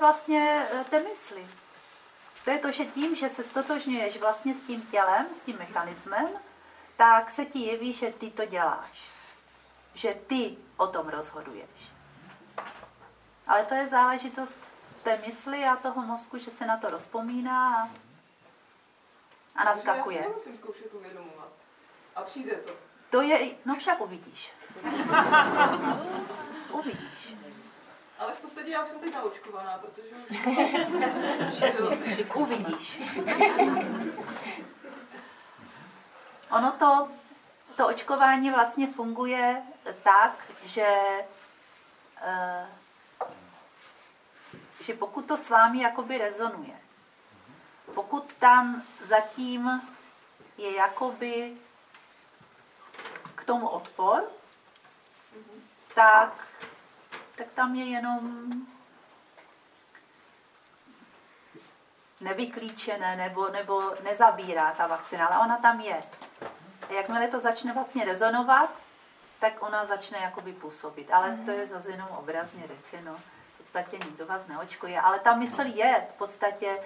vlastně té mysli. To je to, že tím, že se stotožňuješ vlastně s tím tělem, s tím mechanismem, tak se ti jeví, že ty to děláš. Že ty o tom rozhoduješ. Ale to je záležitost té mysli a toho mozku, že se na to rozpomíná a naskakuje. Já si nemusím zkoušet uvědomovat. A přijde to. To je, no však uvidíš. Uvidíš. Ale v podstatě já jsem teď naočkovaná, protože už... Uvidíš. Ono to očkování vlastně funguje tak, že pokud to s vámi jakoby rezonuje, pokud tam zatím je jakoby k tomu odpor, tak tam je jenom nevyklíčené nebo nezabírá ta vakcína, ale ona tam je. A jakmile to začne vlastně rezonovat, tak ona začne jakoby působit. Ale to je zase jenom obrazně řečeno. V podstatě nikdo vás neočkuje. Ale ta mysl je v podstatě...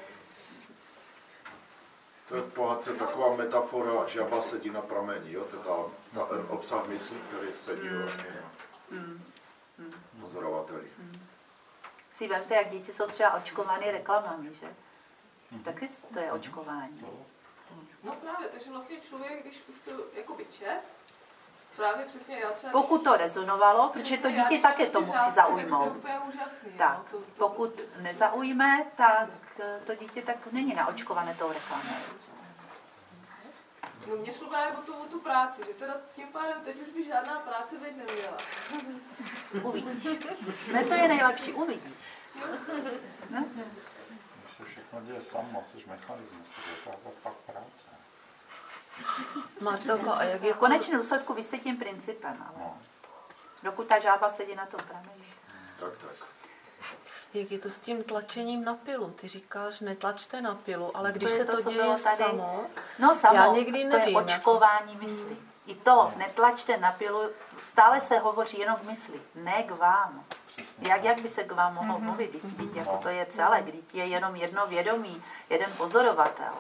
To je v pohádce taková metafora, žaba sedí na prameni, jo? To je ta obsah mysli, který sedí vlastně na pozorovateli. Si vemte, jak děti jsou třeba očkovány reklamami, že? Taky to je očkování. No právě, takže vlastně člověk, když už to jakoby čet, právě přesně já třeba... Pokud to rezonovalo, protože to dítě také to musí zaujmout. To je úplně úžasný. Tak, no, pokud nezaujme, tak to dítě tak není naočkované tou reklamou. No mě šlo právě o tu práci, že teda tím pádem teď už by žádná práce být neměla. Uvidíš. Ne, to je nejlepší, uvidíš. Ne? Když se všechno děje samo, jsi mechanismus, to je pak práce. Marcelko, a jak je v konečném důsledku vy jste tím principem, ale dokud ta žába sedí na tom prameni. Tak. Jak je to s tím tlačením na pilu? Ty říkáš, netlačte na pilu, ale když to se to děje samo, já někdy nevím. To je očkování mysli. I to, netlačte na pilu, stále se hovoří jenom k mysli, ne k vám. Jak by se k vám mohlo mluvit? Teď jako to je celé, když je jenom jedno vědomí, jeden pozorovatel.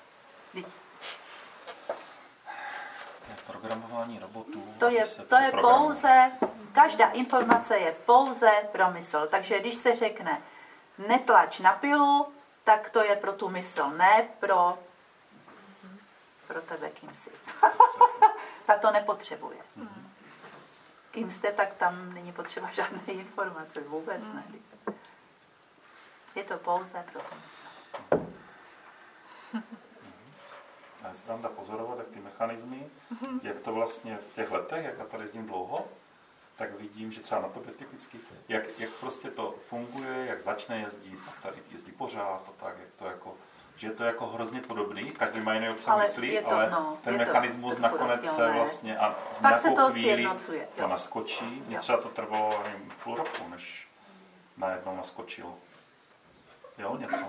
Programování robotů. To je pouze, každá informace je pouze pro mysl. Takže když se řekne netlač na pilu, tak to je pro tu mysl, ne pro tebe, kým jsi. Ta to nepotřebuje. Kým jste, tak tam není potřeba žádné informace, vůbec ne. Je to pouze pro tu mysl. A jestli tam dá pozorovat, jak ty mechanismy, jak to vlastně v těch letech, jak já tady jezdím dlouho, tak vidím, že třeba na tobě typicky, jak prostě to funguje, jak začne jezdit, a tady jezdí pořád a tak, jak to jako, že je to jako hrozně podobný, každý má jiný obsah myslí, ale ten mechanismus nakonec se vlastně a v nějakou chvíli to naskočí. Mně třeba to trvalo půl roku, než najednou naskočilo. Jo, něco.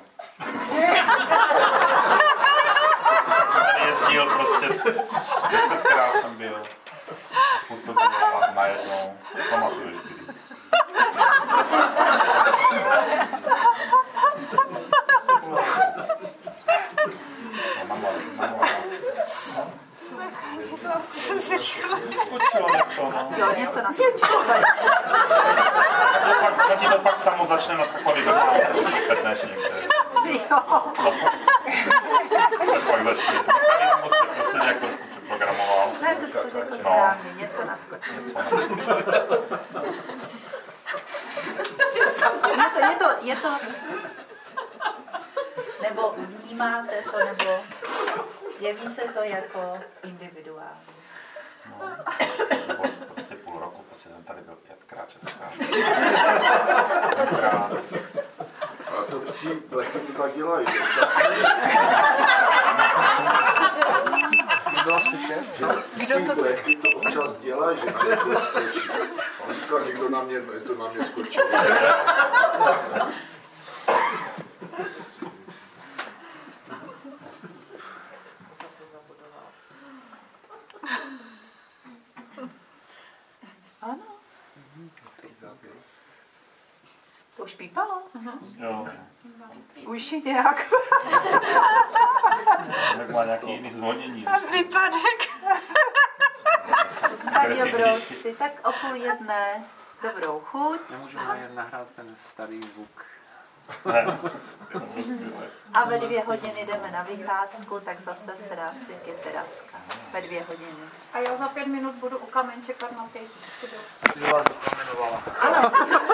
Jsem tady jezdil prostě 10krát jsem byl. Furt to bylo a najednou. Pamatuješ kdy. Skočilo něco, no. Jo, něco naskočilo. No ti to pak samo začne naskakovat i doma, sedneš někde. Jo. Pak začne. Mechanismus se prostě nějak trošku přeprogramoval. Ne, to jsi to řekl správně, něco naskočilo. Je to, nebo vnímáte to, nebo jeví se to jako individuální. No, nebo prostě půl roku, prostě jsem tady byl 5krát, 6krát. Ale to psí blechy to tak dělají. Nebyla slyšet? Psí blechy to občas dělají, že na někoho skočí. On říkal, někdo na mě skočil. Ano. Už pípalo? Jo. Už nějak. Tak má nějaký jiný zvonění. Výpadek. Tak dobroučci, tak o 12:30 dobrou chuť. Nemůžu nahrát ten starý zvuk. Ne. A ve 2 hodiny jdeme na vycházku, tak zase srásy je teraska. Ve 2 hodiny. A já za 5 minut budu u Kamen čekat na ty. Ty vás zakamenovala. Ano.